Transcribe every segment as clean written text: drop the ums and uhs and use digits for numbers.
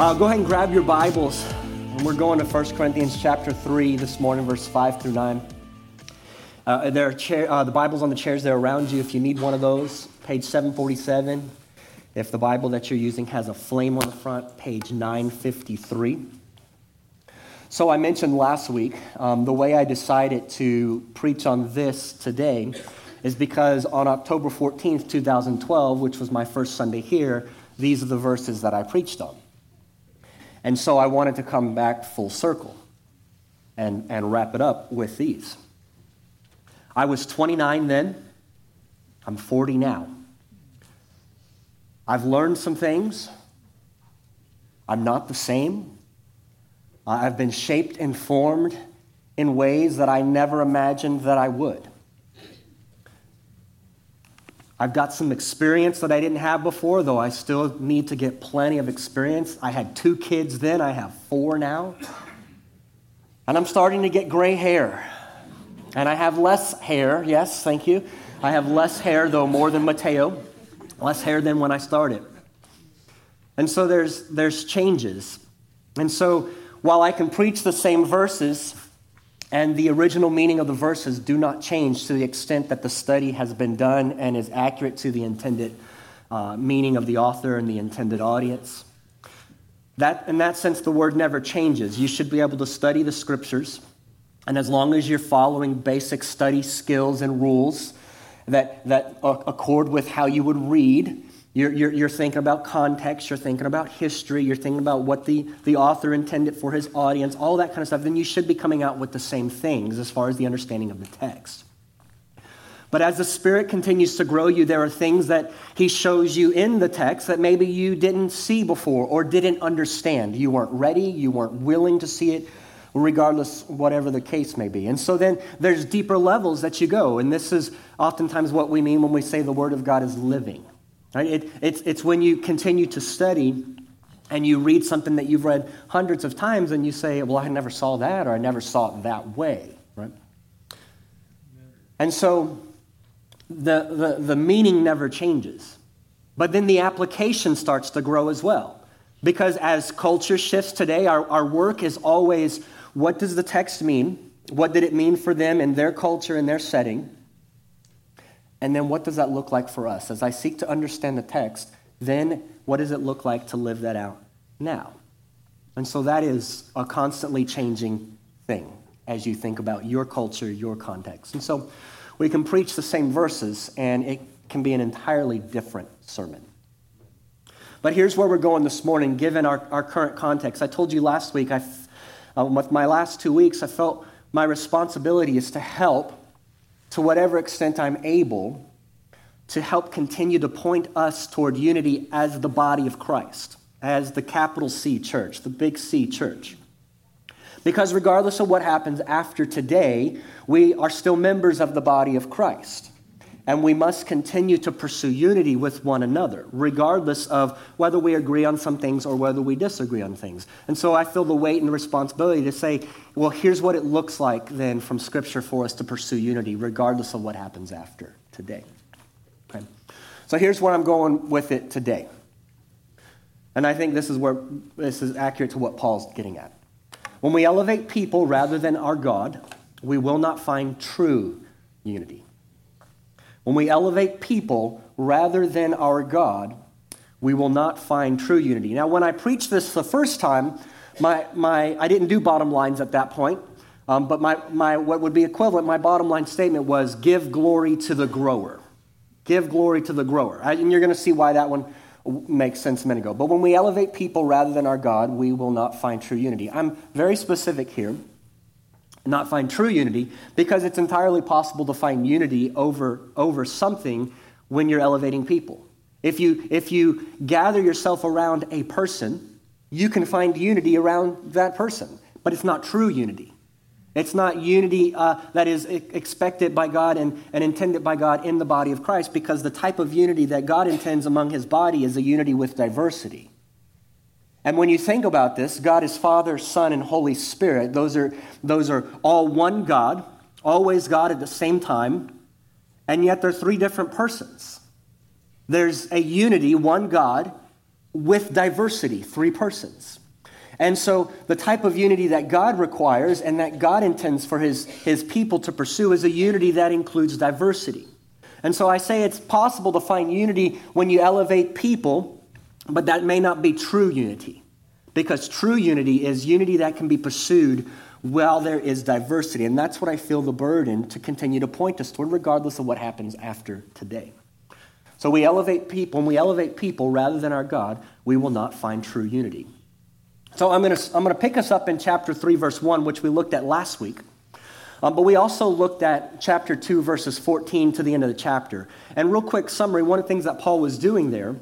Go ahead and grab your Bibles. And we're going to 1 Corinthians chapter 3 this morning, verse 5 through 9. The Bible's on the chairs there around you. If you need one of those, page 747. If the Bible that you're using has a flame on the front, page 953. So I mentioned last week, the way I decided to preach on this today is because on October 14th, 2012, which was my first Sunday here, these are the verses that I preached on. And so I wanted to come back full circle and wrap it up with these. I was 29 then. I'm 40 now. I've learned some things. I'm not the same. I've been shaped and formed in ways that I never imagined that I would. I've got some experience that I didn't have before, though I still need to get plenty of experience. I had 2 kids then. I have 4 now. And I'm starting to get gray hair. And I have less hair. Yes, thank you. I have less hair, though, more than Mateo. Less hair than when I started. And so there's changes. And so while I can preach the same verses, and the original meaning of the verses do not change to the extent that the study has been done and is accurate to the intended meaning of the author and the intended audience. In that sense, the word never changes. You should be able to study the scriptures, and as long as you're following basic study skills and rules that accord with how you would read, you're thinking about context, you're thinking about history, you're thinking about what the author intended for his audience, all that kind of stuff, then you should be coming out with the same things as far as the understanding of the text. But as the Spirit continues to grow you, there are things that He shows you in the text that maybe you didn't see before or didn't understand. You weren't ready, you weren't willing to see it, regardless, whatever the case may be. And so then there's deeper levels that you go, and this is oftentimes what we mean when we say the Word of God is living. Right? It's when you continue to study and you read something that you've read hundreds of times and you say, well, I never saw that, or I never saw it that way. Right? And so the meaning never changes. But then the application starts to grow as well. Because as culture shifts today, our work is always, what does the text mean? What did it mean for them in their culture, in their setting? And then what does that look like for us? As I seek to understand the text, then what does it look like to live that out now? And so that is a constantly changing thing as you think about your culture, your context. And so we can preach the same verses, and it can be an entirely different sermon. But here's where we're going this morning, given our current context. I told you last week, with my last 2 weeks, I felt my responsibility is to help, to whatever extent I'm able, to help continue to point us toward unity as the body of Christ, as the capital C church, the big C church. Because regardless of what happens after today, we are still members of the body of Christ. And we must continue to pursue unity with one another, regardless of whether we agree on some things or whether we disagree on things. And so I feel the weight and the responsibility to say, well, here's what it looks like then from Scripture for us to pursue unity, regardless of what happens after today. Okay? So here's where I'm going with it today. And I think this is accurate to what Paul's getting at. When we elevate people rather than our God, we will not find true unity. When we elevate people rather than our God, we will not find true unity. Now, when I preached this the first time, I didn't do bottom lines at that point, but my what would be equivalent, my bottom line statement was, give glory to the grower. Give glory to the grower. And you're going to see why that one makes sense a minute ago. But when we elevate people rather than our God, we will not find true unity. I'm very specific here. Not find true unity, because it's entirely possible to find unity over something when you're elevating people. If you gather yourself around a person, you can find unity around that person, but it's not true unity. It's not unity that is expected by God and intended by God in the body of Christ, because the type of unity that God intends among His body is a unity with diversity. And when you think about this, God is Father, Son, and Holy Spirit. Those are all one God, always God at the same time, and yet they're 3 different persons. There's a unity, one God, with diversity, three persons. And so the type of unity that God requires and that God intends for his people to pursue is a unity that includes diversity. And so I say it's possible to find unity when you elevate people, but that may not be true unity. Because true unity is unity that can be pursued while there is diversity. And that's what I feel the burden to continue to point us toward, regardless of what happens after today. So we elevate people, and we elevate people rather than our God, we will not find true unity. So I'm going to pick us up in chapter 3, verse 1, which we looked at last week. But we also looked at chapter 2, verses 14 to the end of the chapter. And real quick summary, one of the things that Paul was doing there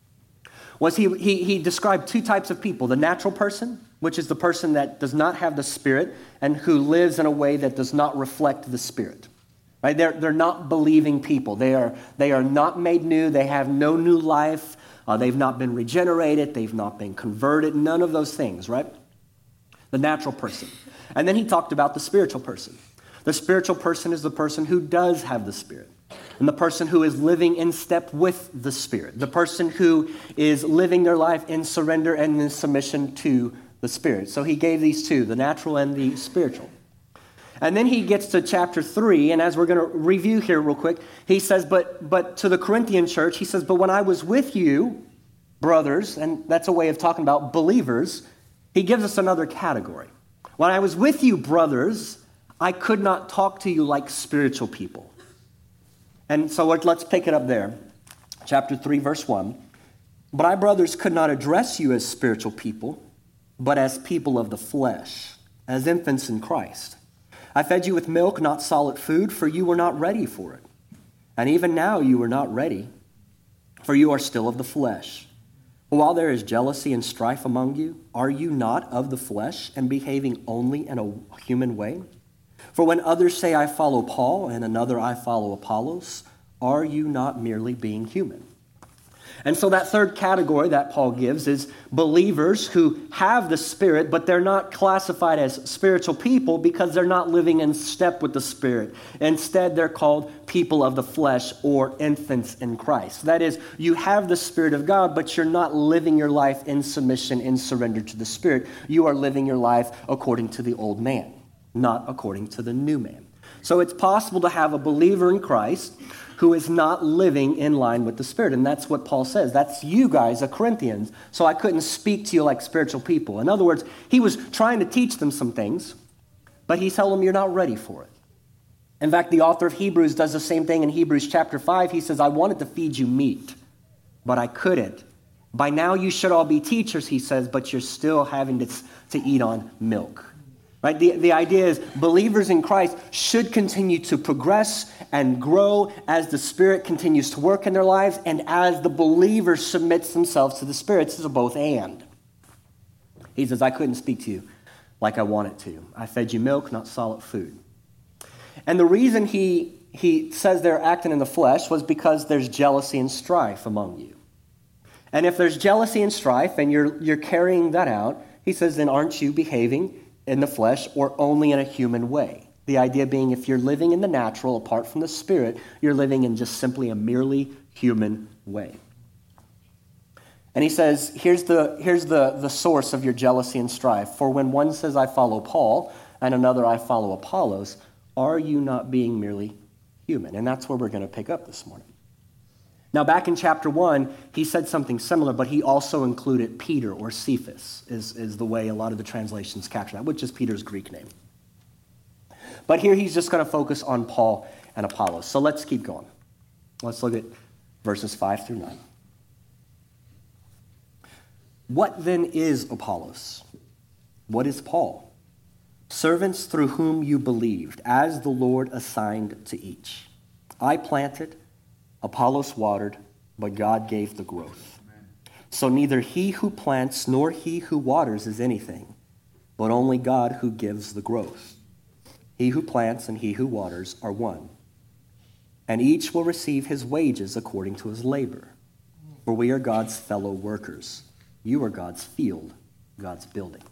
was he described two types of people. The natural person, which is the person that does not have the Spirit and who lives in a way that does not reflect the Spirit. Right? They're not believing people. They are not made new. They have no new life. They've not been regenerated. They've not been converted. None of those things, right? The natural person. And then he talked about the spiritual person. The spiritual person is the person who does have the Spirit. And the person who is living in step with the Spirit. The person who is living their life in surrender and in submission to the Spirit. So he gave these two, the natural and the spiritual. And then he gets to chapter 3, and as we're going to review here real quick, he says, but to the Corinthian church, he says, but when I was with you, brothers, and that's a way of talking about believers, he gives us another category. When I was with you, brothers, I could not talk to you like spiritual people. And so let's pick it up there. Chapter 3, verse 1. But I, brothers, could not address you as spiritual people, but as people of the flesh, as infants in Christ. I fed you with milk, not solid food, for you were not ready for it. And even now you are not ready, for you are still of the flesh. But while there is jealousy and strife among you, are you not of the flesh and behaving only in a human way? For when others say, I follow Paul, and another, I follow Apollos, are you not merely being human? And so that third category that Paul gives is believers who have the Spirit, but they're not classified as spiritual people because they're not living in step with the Spirit. Instead, they're called people of the flesh or infants in Christ. That is, you have the Spirit of God, but you're not living your life in submission, in surrender to the Spirit. You are living your life according to the old man, not according to the new man. So it's possible to have a believer in Christ who is not living in line with the Spirit. And that's what Paul says. That's you guys, the Corinthians. So I couldn't speak to you like spiritual people. In other words, he was trying to teach them some things, but he told them you're not ready for it. In fact, the author of Hebrews does the same thing in Hebrews chapter 5. He says, I wanted to feed you meat, but I couldn't. By now you should all be teachers, he says, but you're still having to eat on milk. Right? The idea is believers in Christ should continue to progress and grow as the Spirit continues to work in their lives and as the believer submits themselves to the Spirit. This is a both and. He says, I couldn't speak to you like I wanted to. I fed you milk, not solid food. And the reason he says they're acting in the flesh was because there's jealousy and strife among you. And if there's jealousy and strife and you're carrying that out, he says, then aren't you behaving in the flesh or only in a human way? The idea being if you're living in the natural apart from the Spirit, you're living in just simply a merely human way. And he says, here's the source of your jealousy and strife. For when one says, I follow Paul, and another, I follow Apollos, are you not being merely human? And that's where we're going to pick up this morning. Now, back in chapter 1, he said something similar, but he also included Peter, or Cephas, is the way a lot of the translations capture that, which is Peter's Greek name. But here he's just going to focus on Paul and Apollos. So let's keep going. Let's look at verses 5 through 9. What then is Apollos? What is Paul? Servants through whom you believed, as the Lord assigned to each. I planted, Apollos watered, but God gave the growth. So neither he who plants nor he who waters is anything, but only God who gives the growth. He who plants and he who waters are one, and each will receive his wages according to his labor. For we are God's fellow workers. You are God's field, God's building.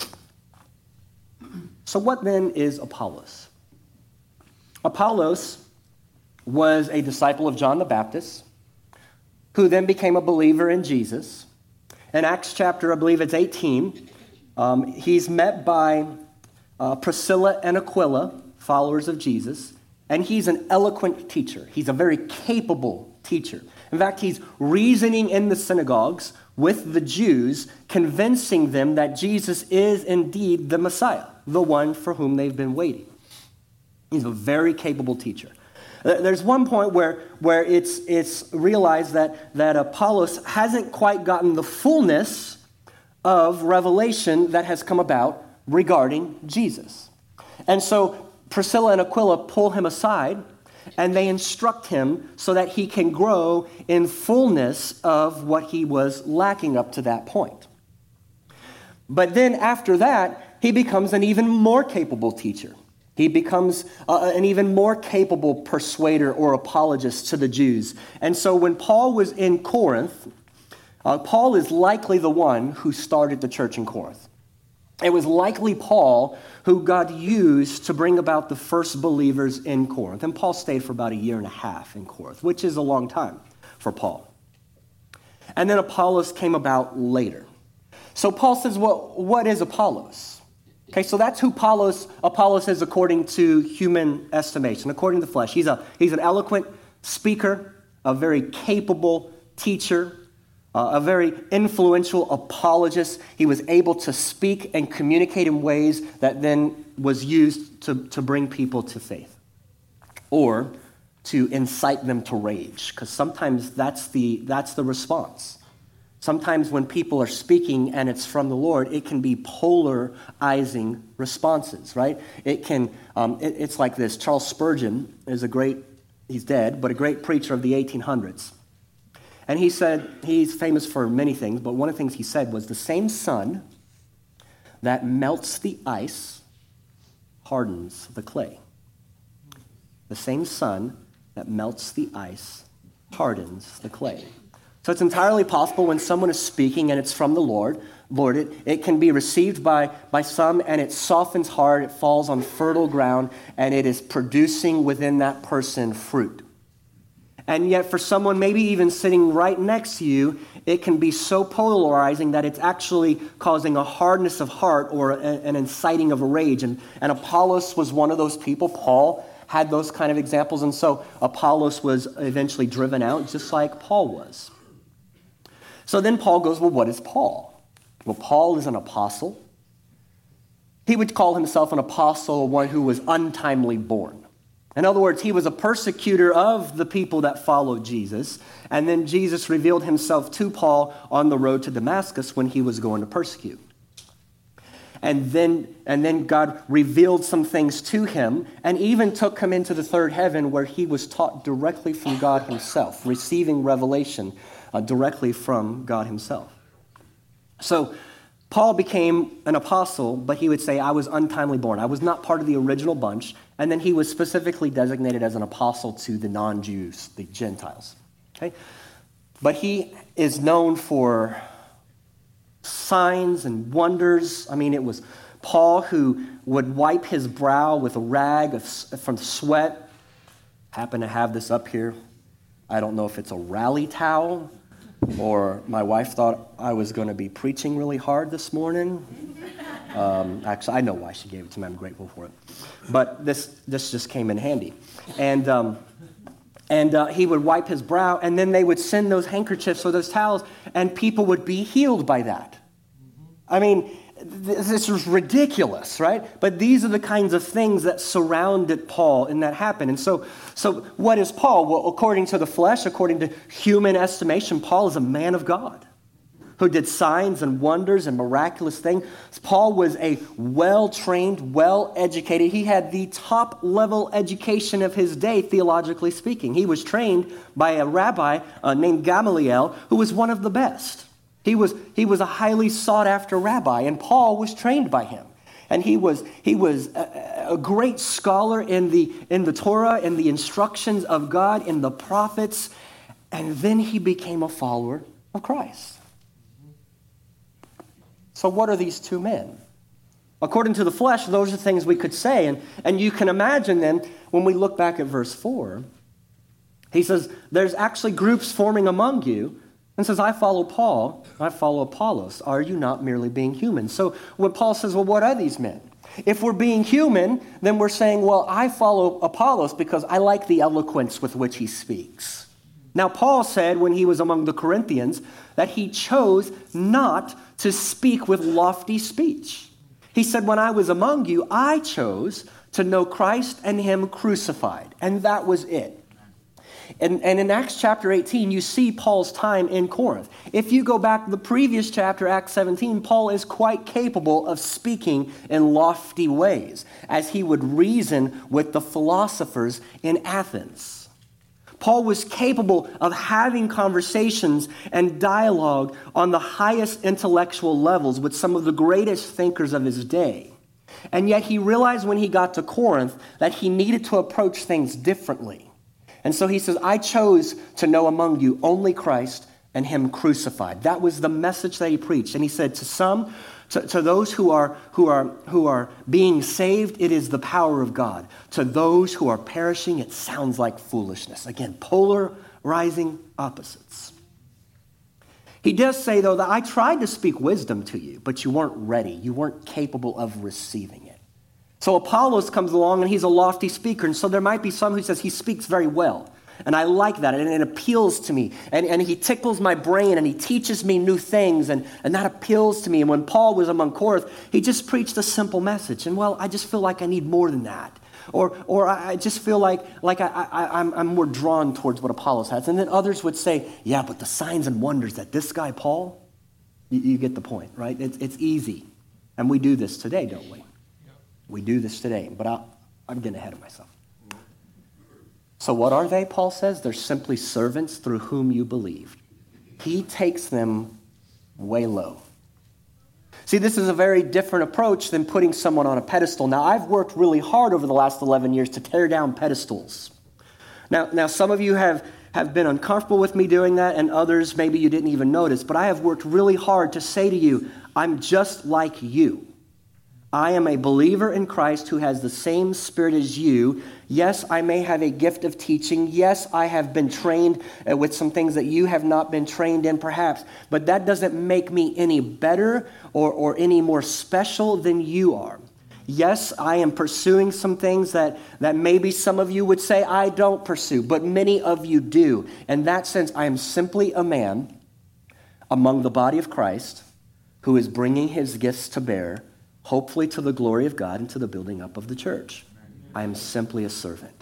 So what then is Apollos? Apollos was a disciple of John the Baptist, who then became a believer in Jesus. in Acts chapter, I believe it's 18, he's met by Priscilla and Aquila, followers of Jesus, and he's an eloquent teacher. He's a very capable teacher. In fact, he's reasoning in the synagogues with the Jews, convincing them that Jesus is indeed the Messiah, the one for whom they've been waiting. He's a very capable teacher. There's one point where it's realized that Apollos hasn't quite gotten the fullness of revelation that has come about regarding Jesus. And so Priscilla and Aquila pull him aside, and they instruct him so that he can grow in fullness of what he was lacking up to that point. But then after that, he becomes an even more capable teacher. He becomes an even more capable persuader or apologist to the Jews. And so when Paul was in Corinth, Paul is likely the one who started the church in Corinth. It was likely Paul who God used to bring about the first believers in Corinth. And Paul stayed for about 1.5 years in Corinth, which is a long time for Paul. And then Apollos came about later. So Paul says, well, what is Apollos? Okay, so that's who Apollos is according to human estimation, according to the flesh. He's an eloquent speaker, a very capable teacher, a very influential apologist. He was able to speak and communicate in ways that then was used to bring people to faith or to incite them to rage, because sometimes that's the response. Sometimes when people are speaking and it's from the Lord, it can be polarizing responses, right? It's like this. Charles Spurgeon is he's dead, but a great preacher of the 1800s. And he said, he's famous for many things, but one of the things he said was, the same sun that melts the ice hardens the clay. The same sun that melts the ice hardens the clay. So it's entirely possible when someone is speaking and it's from the Lord, it can be received by some, and it softens hard, it falls on fertile ground, and it is producing within that person fruit. And yet for someone maybe even sitting right next to you, it can be so polarizing that it's actually causing a hardness of heart or an inciting of rage. And Apollos was one of those people. Paul had those kind of examples. And so Apollos was eventually driven out just like Paul was. So then Paul goes, well, what is Paul? Well, Paul is an apostle. He would call himself an apostle, one who was untimely born. In other words, he was a persecutor of the people that followed Jesus. And then Jesus revealed himself to Paul on the road to Damascus when he was going to persecute. And then God revealed some things to him and even took him into the third heaven where he was taught directly from God himself, receiving revelation directly from God himself. So Paul became an apostle, but he would say, I was untimely born. I was not part of the original bunch. And then he was specifically designated as an apostle to the non-Jews, the Gentiles. Okay? But he is known for signs and wonders. I mean, it was Paul who would wipe his brow with a rag from sweat. Happen to have this up here. I don't know if it's a rally towel or my wife thought I was going to be preaching really hard this morning. Actually, I know why she gave it to me. I'm grateful for it. But this just came in handy. And he would wipe his brow, and then they would send those handkerchiefs or those towels, and people would be healed by that. I mean, this was ridiculous, right? But these are the kinds of things that surrounded Paul and that happened. And so what is Paul? Well, according to the flesh, according to human estimation, Paul is a man of God who did signs and wonders and miraculous things. Paul was a well-trained, well-educated. He had the top-level education of his day, theologically speaking. He was trained by a rabbi named Gamaliel, who was one of the best. He was a highly sought-after rabbi, and Paul was trained by him. And he was a great scholar in the Torah, in the instructions of God, in the prophets, and then he became a follower of Christ. So what are these two men? According to the flesh, those are things we could say. And you can imagine then, when we look back at verse 4, he says, there's actually groups forming among you and says, I follow Paul, I follow Apollos. Are you not merely being human? So when Paul says, well, what are these men? If we're being human, then we're saying, well, I follow Apollos because I like the eloquence with which he speaks. Now, Paul said when he was among the Corinthians that he chose not to speak with lofty speech. He said, when I was among you, I chose to know Christ and him crucified. And that was it. And in Acts chapter 18, you see Paul's time in Corinth. If you go back to the previous chapter, Acts 17, Paul is quite capable of speaking in lofty ways as he would reason with the philosophers in Athens. Paul was capable of having conversations and dialogue on the highest intellectual levels with some of the greatest thinkers of his day. And yet he realized when he got to Corinth that he needed to approach things differently. And so he says, I chose to know among you only Christ and him crucified. That was the message that he preached. And he said to some, to those who are being saved, it is the power of God. To those who are perishing, it sounds like foolishness. Again, polarizing opposites. He does say, though, that I tried to speak wisdom to you, but you weren't ready. You weren't capable of receiving it. So Apollos comes along and he's a lofty speaker. And so there might be some who says he speaks very well. And I like that. And it appeals to me. And he tickles my brain and he teaches me new things. And that appeals to me. And when Paul was among Corinth, he just preached a simple message. And well, I just feel like I need more than that. Or I just feel like I'm more drawn towards what Apollos has. And then others would say, yeah, but the signs and wonders that this guy, Paul, you get the point, right? It's easy. And we do this today, don't we? We do this today, but I'm getting ahead of myself. So what are they, Paul says? They're simply servants through whom you believed. He takes them way low. See, this is a very different approach than putting someone on a pedestal. Now, I've worked really hard over the last 11 years to tear down pedestals. Now some of you have been uncomfortable with me doing that, and others, maybe you didn't even notice, but I have worked really hard to say to you, I'm just like you. I am a believer in Christ who has the same spirit as you. Yes, I may have a gift of teaching. Yes, I have been trained with some things that you have not been trained in perhaps. But that doesn't make me any better or any more special than you are. Yes, I am pursuing some things that maybe some of you would say I don't pursue, but many of you do. In that sense, I am simply a man among the body of Christ who is bringing his gifts to bear, hopefully to the glory of God and to the building up of the church. I am simply a servant.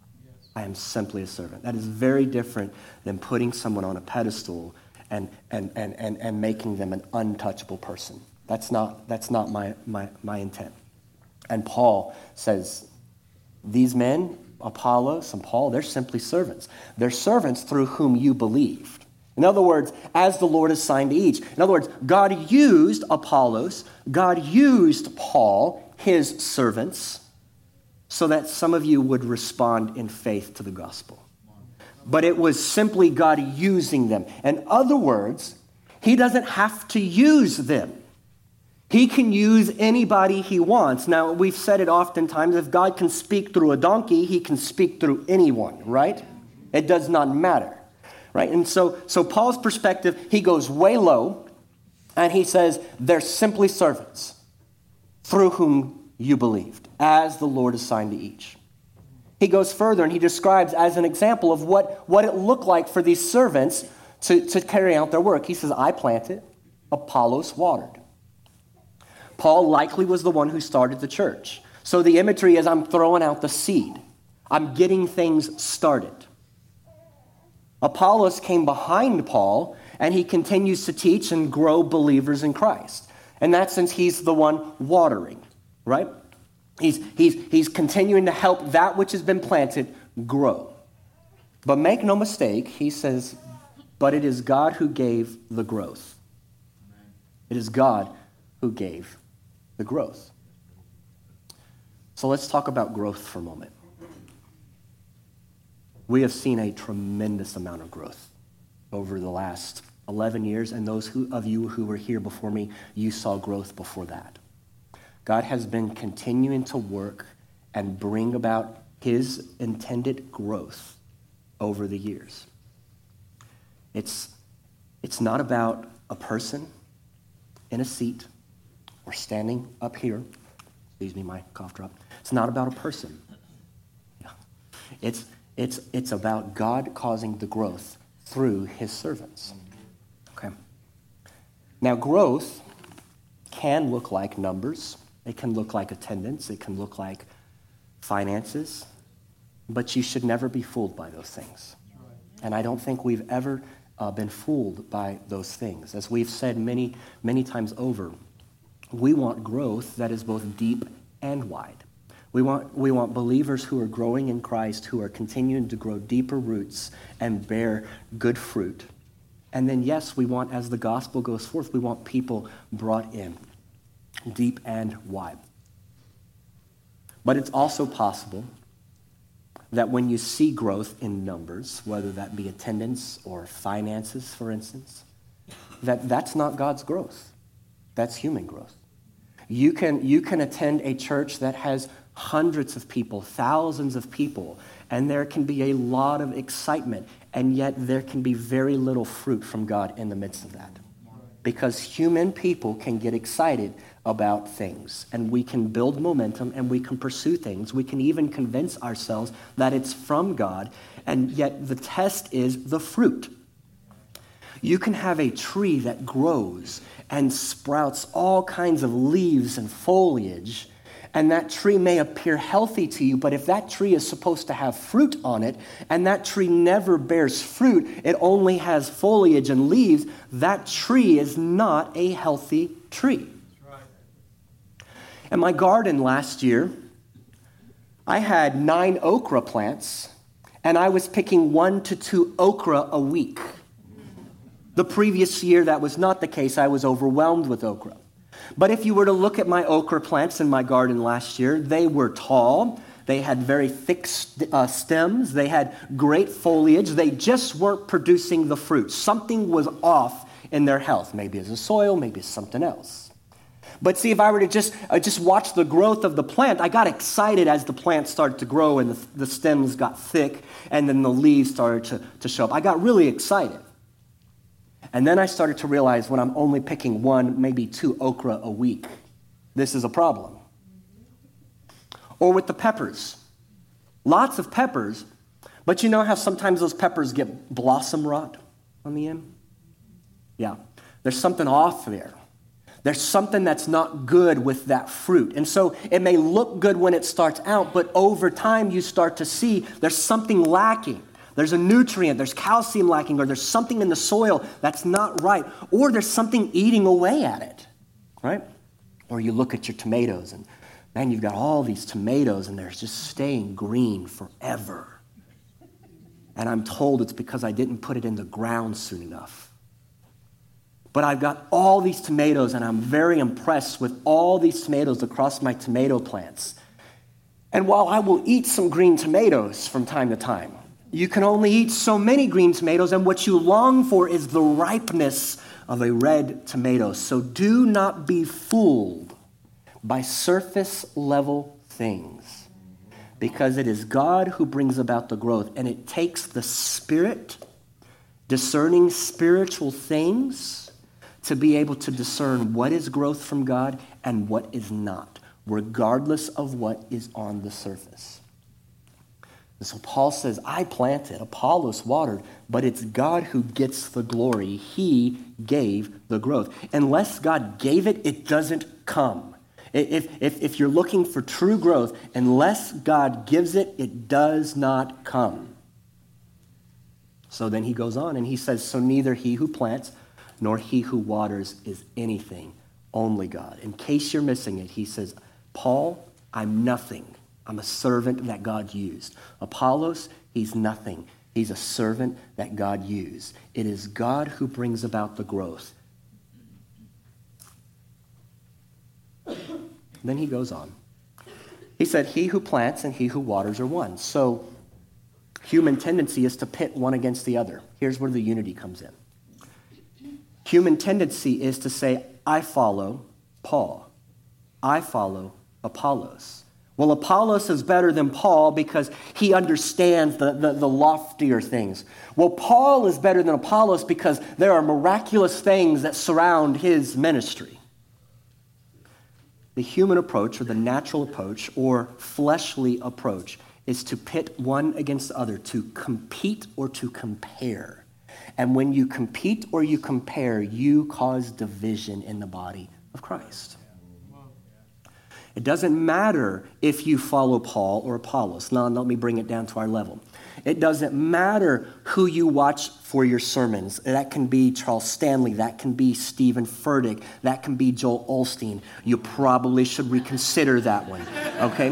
I am simply a servant. That is very different than putting someone on a pedestal and making them an untouchable person. That's not my intent. And Paul says, these men, Apollos and Paul, they're simply servants. They're servants through whom you believed. In other words, as the Lord assigned to each. In other words, God used Apollos, God used Paul, his servants, so that some of you would respond in faith to the gospel. But it was simply God using them. In other words, he doesn't have to use them. He can use anybody he wants. Now, we've said it oftentimes, if God can speak through a donkey, he can speak through anyone, right? It does not matter. Right? And so Paul's perspective, he goes way low, and he says, they're simply servants through whom you believed, as the Lord assigned to each. He goes further, and he describes as an example of what it looked like for these servants to carry out their work. He says, I planted, Apollos watered. Paul likely was the one who started the church. So the imagery is I'm throwing out the seed. I'm getting things started. Apollos came behind Paul, and he continues to teach and grow believers in Christ. In that sense, he's the one watering, right? He's continuing to help that which has been planted grow. But make no mistake, he says, but it is God who gave the growth. It is God who gave the growth. So let's talk about growth for a moment. We have seen a tremendous amount of growth over the last 11 years, and those of you who were here before me, you saw growth before that. God has been continuing to work and bring about his intended growth over the years. It's It's not about a person in a seat or standing up here. Excuse me, my cough drop. It's not about a person. Yeah. It's about God causing the growth through his servants. Okay. Now, growth can look like numbers. It can look like attendance. It can look like finances. But you should never be fooled by those things. And I don't think we've ever been fooled by those things. As we've said many, many times over, we want growth that is both deep and wide. We want believers who are growing in Christ, who are continuing to grow deeper roots and bear good fruit. And then, yes, we want, as the gospel goes forth, we want people brought in, deep and wide. But it's also possible that when you see growth in numbers, whether that be attendance or finances, for instance, that's not God's growth. That's human growth. You can attend a church that has hundreds of people, thousands of people, and there can be a lot of excitement, and yet there can be very little fruit from God in the midst of that. Because human people can get excited about things, and we can build momentum, and we can pursue things. We can even convince ourselves that it's from God, and yet the test is the fruit. You can have a tree that grows and sprouts all kinds of leaves and foliage, and that tree may appear healthy to you, but if that tree is supposed to have fruit on it, and that tree never bears fruit, it only has foliage and leaves, that tree is not a healthy tree. In my garden last year, I had 9 okra plants, and I was picking 1 to 2 okra a week. The previous year, that was not the case. I was overwhelmed with okra. But if you were to look at my okra plants in my garden last year, they were tall. They had very thick stems. They had great foliage. They just weren't producing the fruit. Something was off in their health. Maybe it's the soil, maybe it's something else. But see, if I were to just watch the growth of the plant, I got excited as the plant started to grow and the stems got thick and then the leaves started to show up. I got really excited. And then I started to realize when I'm only picking 1, maybe 2 okra a week, this is a problem. Or with the peppers. Lots of peppers, but you know how sometimes those peppers get blossom rot on the end? Yeah, there's something off there. There's something that's not good with that fruit. And so it may look good when it starts out, but over time you start to see there's something lacking. There's a nutrient, there's calcium lacking, or there's something in the soil that's not right, or there's something eating away at it, right? Or you look at your tomatoes and, man, you've got all these tomatoes and they're just staying green forever. And I'm told it's because I didn't put it in the ground soon enough. But I've got all these tomatoes and I'm very impressed with all these tomatoes across my tomato plants. And while I will eat some green tomatoes from time to time, you can only eat so many green tomatoes, and what you long for is the ripeness of a red tomato. So do not be fooled by surface level things, because it is God who brings about the growth, and it takes the Spirit discerning spiritual things to be able to discern what is growth from God and what is not, regardless of what is on the surface. And so Paul says, I planted, Apollos watered, but it's God who gets the glory. He gave the growth. Unless God gave it, it doesn't come. If you're looking for true growth, unless God gives it, it does not come. So then he goes on and he says, so neither he who plants nor he who waters is anything, only God. In case you're missing it, he says, Paul, I'm nothing. I'm a servant that God used. Apollos, he's nothing. He's a servant that God used. It is God who brings about the growth. Then he goes on. He said, he who plants and he who waters are one. So human tendency is to pit one against the other. Here's where the unity comes in. Human tendency is to say, I follow Paul. I follow Apollos. Well, Apollos is better than Paul because he understands the loftier things. Well, Paul is better than Apollos because there are miraculous things that surround his ministry. The human approach, or the natural approach, or fleshly approach, is to pit one against the other, to compete or to compare. And when you compete or you compare, you cause division in the body of Christ. It doesn't matter if you follow Paul or Apollos. Now, let me bring it down to our level. It doesn't matter who you watch for your sermons. That can be Charles Stanley. That can be Stephen Furtick. That can be Joel Osteen. You probably should reconsider that one, okay?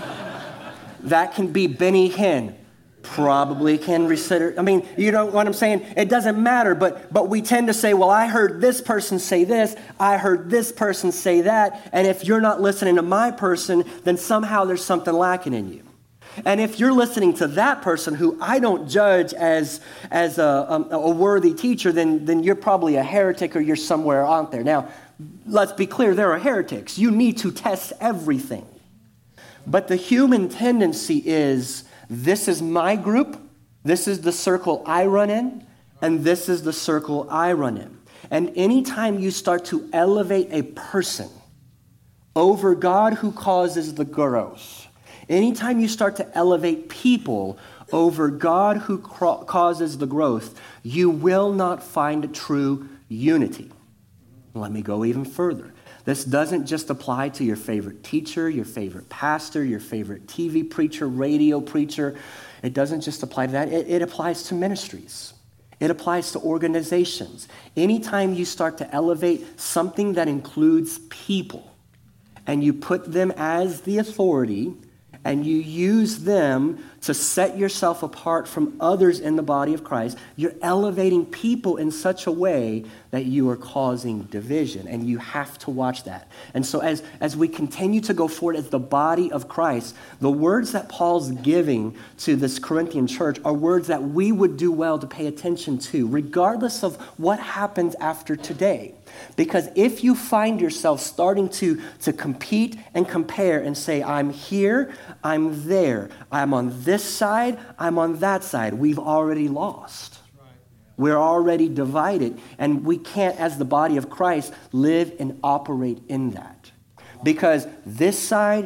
That can be Benny Hinn. Probably can reconsider. I mean, you know what I'm saying? It doesn't matter, but we tend to say, well, I heard this person say this, I heard this person say that, and if you're not listening to my person, then somehow there's something lacking in you. And if you're listening to that person who I don't judge as a worthy teacher, then you're probably a heretic or you're somewhere out there. Now, let's be clear, there are heretics. You need to test everything. But the human tendency is, this is my group, this is the circle I run in, and this is the circle I run in. And anytime you start to elevate a person over God who causes the growth, anytime you start to elevate people over God who causes the growth, you will not find true unity. Let me go even further. This doesn't just apply to your favorite teacher, your favorite pastor, your favorite TV preacher, radio preacher. It doesn't just apply to that. It applies to ministries. It applies to organizations. Anytime you start to elevate something that includes people and you put them as the authority and you use them to set yourself apart from others in the body of Christ, you're elevating people in such a way that you are causing division, and you have to watch that. And so as we continue to go forward as the body of Christ, the words that Paul's giving to this Corinthian church are words that we would do well to pay attention to, regardless of what happens after today. Because if you find yourself starting to compete and compare and say, I'm here, I'm there, I'm on this side, I'm on that side, we've already lost. We're already divided, and we can't, as the body of Christ, live and operate in that. Because this side,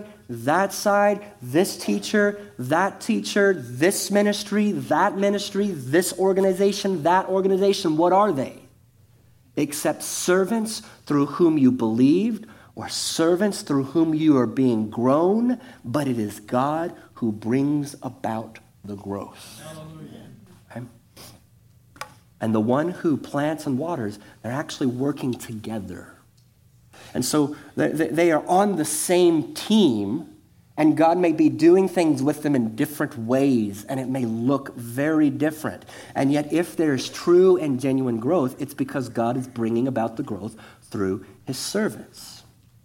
this teacher, this ministry, this organization, that organization, what are they? Except servants through whom you believed, or servants through whom you are being grown, but it is God who brings about the growth. Okay? And the one who plants and waters, they're actually working together. And so they are on the same team, and God may be doing things with them in different ways, and it may look very different. And yet, if there's true and genuine growth, it's because God is bringing about the growth through his servants.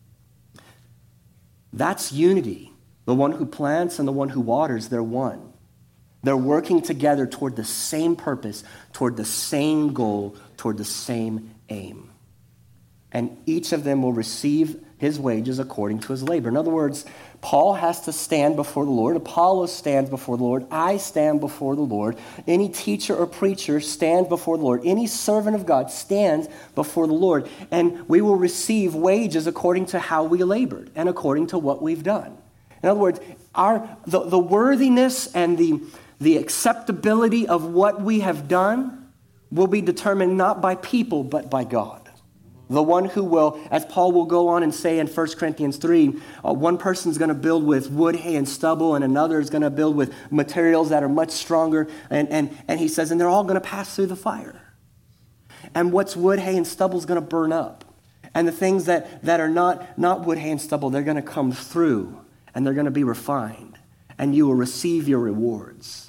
That's unity. The one who plants and the one who waters, they're one. They're working together toward the same purpose, toward the same goal, toward the same aim. And each of them will receive his wages according to his labor. In other words, Paul has to stand before the Lord. Apollos stands before the Lord. I stand before the Lord. Any teacher or preacher stands before the Lord. Any servant of God stands before the Lord. And we will receive wages according to how we labored and according to what we've done. In other words, the worthiness and the acceptability of what we have done will be determined not by people, but by God. The one who will, as Paul will go on and say in 1 Corinthians 3, one person's going to build with wood, hay, and stubble, and another is going to build with materials that are much stronger. And he says, and they're all going to pass through the fire. And what's wood, hay, and stubble is going to burn up. And the things that are not wood, hay, and stubble, they're going to come through, and they're going to be refined. And you will receive your rewards.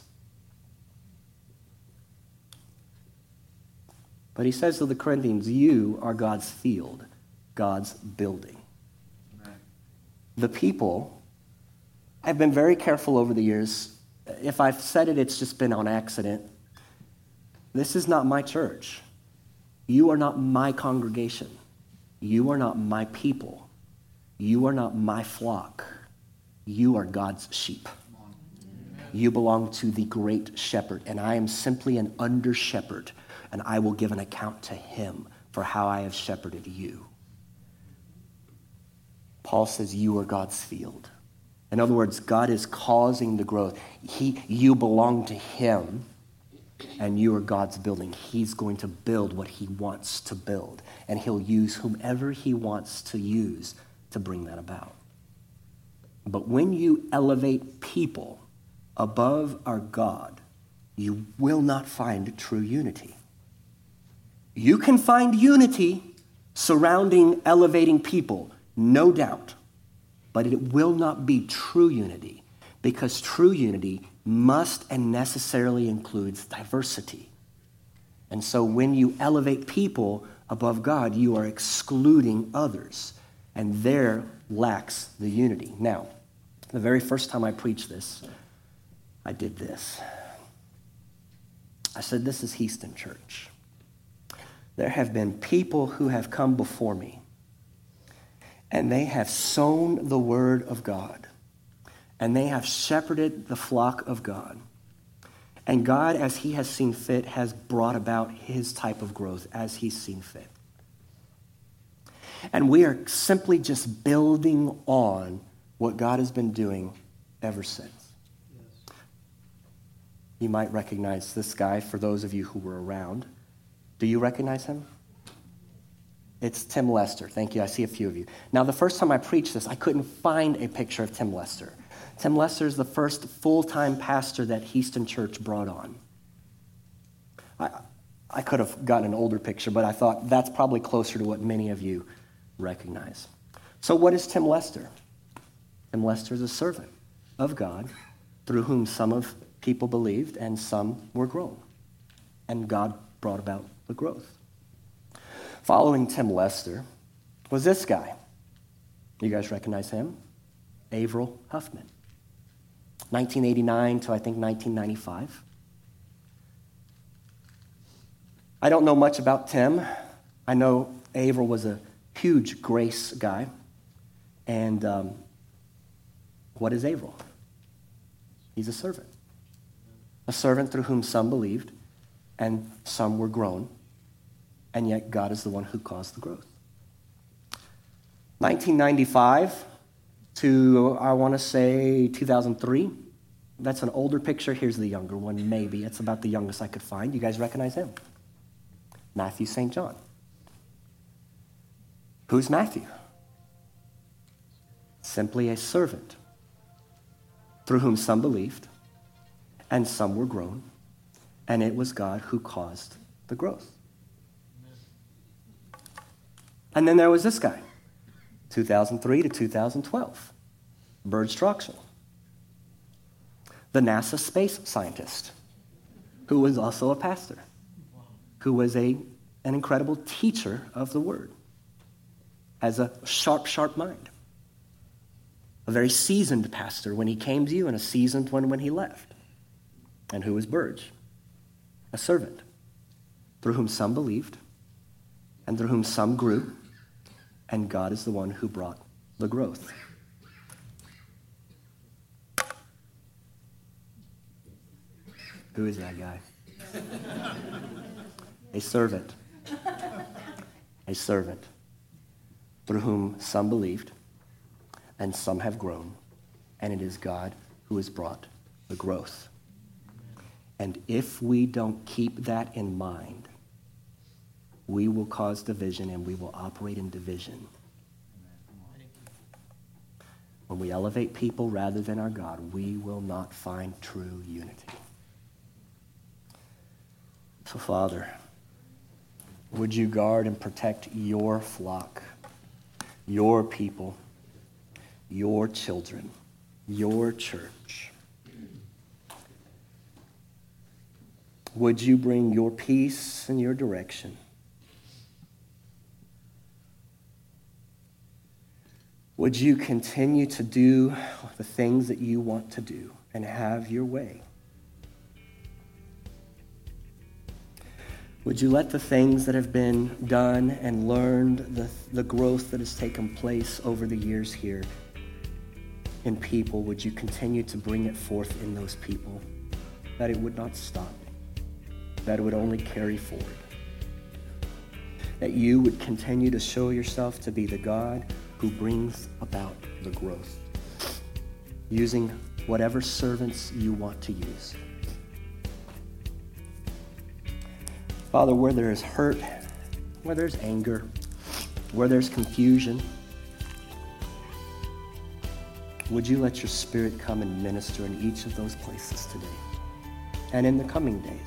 But he says to the Corinthians, you are God's field, God's building. Amen. The people, I've been very careful over the years. If I've said it, it's just been on accident. This is not my church. You are not my congregation. You are not my people. You are not my flock. You are God's sheep. You belong to the great shepherd, and I am simply an under shepherd, and I will give an account to him for how I have shepherded you. Paul says you are God's field. In other words, God is causing the growth. You belong to him, and you are God's building. He's going to build what he wants to build, and he'll use whomever he wants to use to bring that about. But when you elevate people above our God, you will not find true unity. You can find unity surrounding elevating people, no doubt, but it will not be true unity, because true unity must and necessarily includes diversity. And so when you elevate people above God, you are excluding others, and there lacks the unity. Now, the very first time I preached this, I did this. I said, this is Houston Church. There have been people who have come before me, and they have sown the word of God, and they have shepherded the flock of God. And God, as he has seen fit, has brought about his type of growth as he's seen fit. And we are simply just building on what God has been doing ever since. Yes. You might recognize this guy for those of you who were around. Do you recognize him? It's Tim Lester. Thank you. I see a few of you. Now, the first time I preached this, I couldn't find a picture of Tim Lester. Tim Lester is the first full-time pastor that Houston Church brought on. I could have gotten an older picture, but I thought that's probably closer to what many of you recognize. So what is Tim Lester? Tim Lester is a servant of God through whom some of people believed and some were grown. And God brought about the growth. Following Tim Lester was this guy. You guys recognize him? Averill Huffman. 1989 to I think 1995. I don't know much about Tim. I know Averill was a huge grace guy. And what is Averill? He's a servant. A servant through whom some believed and some were grown. And yet God is the one who caused the growth. 1995 to, I want to say, 2003. That's an older picture. Here's the younger one, maybe. It's about the youngest I could find. You guys recognize him? Matthew St. John. Who's Matthew? Simply a servant through whom some believed and some were grown, and it was God who caused the growth. And then there was this guy, 2003 to 2012, Bert Stroxel, the NASA space scientist, who was also a pastor, who was an incredible teacher of the word, has a sharp, sharp mind, a very seasoned pastor when he came to you and a seasoned one when he left. And who was Burge? A servant through whom some believed and through whom some grew, and God is the one who brought the growth. Who is that guy? A servant. A servant through whom some believed and some have grown, and it is God who has brought the growth. And if we don't keep that in mind, we will cause division and we will operate in division. When we elevate people rather than our God, we will not find true unity. So, Father, would you guard and protect your flock, your people, your children, your church? Would you bring your peace and your direction? Would you continue to do the things that you want to do and have your way? Would you let the things that have been done and learned, the growth that has taken place over the years here, in people, would you continue to bring it forth in those people, that it would not stop, that it would only carry forward, that you would continue to show yourself to be the God who brings about the growth, using whatever servants you want to use. Father, where there is hurt, where there's anger, where there's confusion, would you let your Spirit come and minister in each of those places today and in the coming days?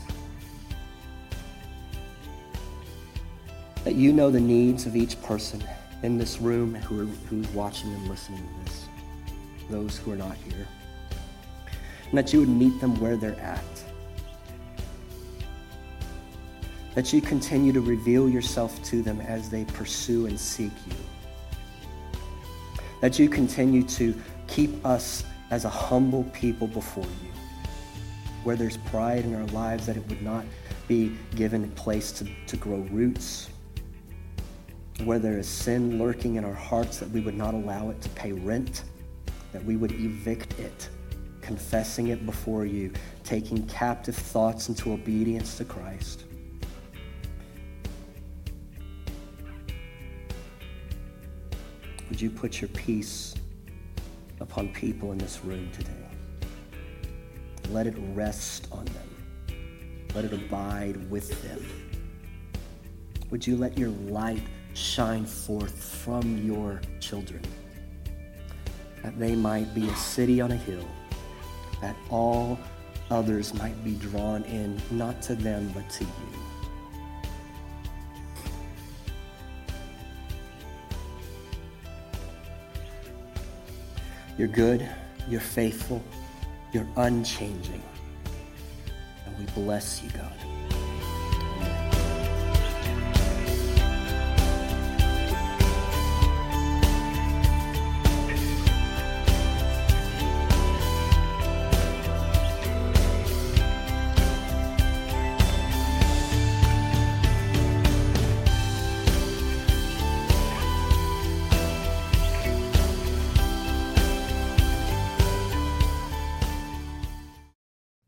That you know the needs of each person in this room who's watching and listening to this, those who are not here, and that you would meet them where they're at. That you continue to reveal yourself to them as they pursue and seek you. That you continue to keep us as a humble people before you. Where there's pride in our lives, that it would not be given place to grow roots. Where there is sin lurking in our hearts, that we would not allow it to pay rent, that we would evict it, confessing it before you, taking captive thoughts into obedience to Christ. Would you put your peace upon people in this room today? Let it rest on them. Let it abide with them. Would you let your light shine forth from your children, that they might be a city on a hill, that all others might be drawn in, not to them, but to you. You're good, you're faithful, you're unchanging, and we bless you, God.